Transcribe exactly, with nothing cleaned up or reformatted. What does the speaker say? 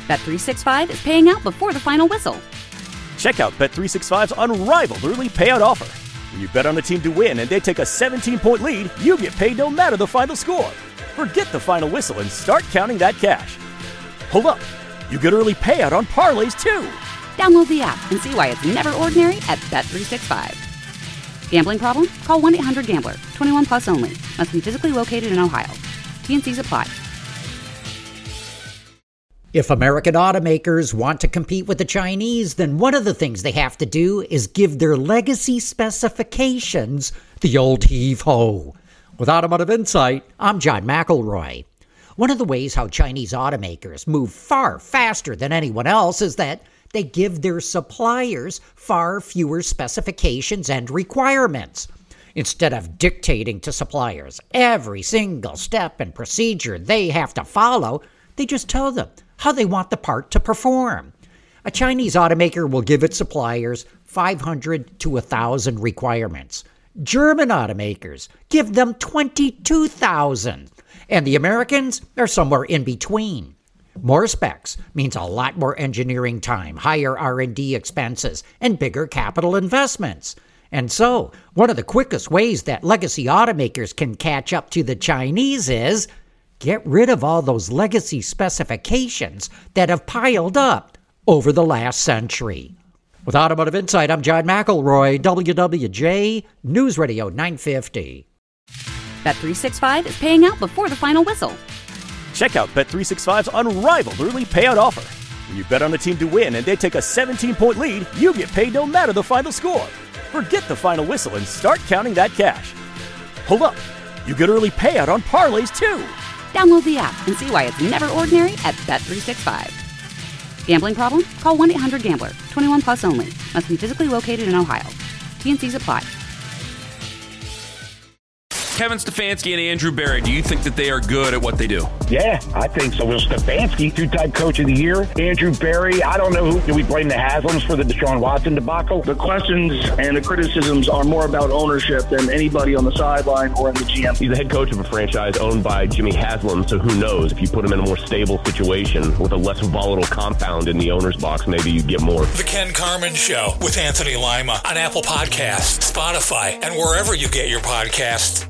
Bet three sixty-five is paying out before the final whistle. Check out Bet three sixty-five's unrivaled early payout offer. When you bet on a team to win and they take a seventeen-point lead, you get paid no matter the final score. Forget the final whistle and start counting that cash. Hold up. You get early payout on parlays, too. Download the app and see why it's never ordinary at Bet three sixty-five. Gambling problem? Call one eight hundred gambler. twenty-one plus only. Must be physically located in Ohio. T and C's apply. If American automakers want to compete with the Chinese, then one of the things they have to do is give their legacy specifications the old heave-ho. With Automotive Insight, I'm John McElroy. One of the ways how Chinese automakers move far faster than anyone else is that they give their suppliers far fewer specifications and requirements. Instead of dictating to suppliers every single step and procedure they have to follow, they just tell them how they want the part to perform. A Chinese automaker will give its suppliers five hundred to one thousand requirements. German automakers give them twenty-two thousand. And the Americans are somewhere in between. More specs means a lot more engineering time, higher R and D expenses, and bigger capital investments. And so, one of the quickest ways that legacy automakers can catch up to the Chinese is get rid of all those legacy specifications that have piled up over the last century. With Automotive Insight, I'm John McElroy, W W J News Radio nine fifty. Bet three sixty-five is paying out before the final whistle. Check out Bet three sixty-five's unrivaled early payout offer. When you bet on a team to win and they take a seventeen-point lead, you get paid no matter the final score. Forget the final whistle and start counting that cash. Hold up. You get early payout on parlays, too. Download the app and see why it's never ordinary at Bet three sixty-five. Gambling problem? Call one eight hundred gambler. twenty-one plus only. Must be physically located in Ohio. T and C's apply. Kevin Stefanski and Andrew Berry, do you think that they are good at what they do? Yeah, I think so. Well, Stefanski, two-time coach of the year. Andrew Berry, I don't know who. Do we blame the Haslams for the Deshaun Watson debacle? The questions and the criticisms are more about ownership than anybody on the sideline or in the G M. He's the head coach of a franchise owned by Jimmy Haslam, so who knows? If you put him in a more stable situation with a less volatile compound in the owner's box, maybe you get more. The Ken Carman Show with Anthony Lima on Apple Podcasts, Spotify, and wherever you get your podcasts.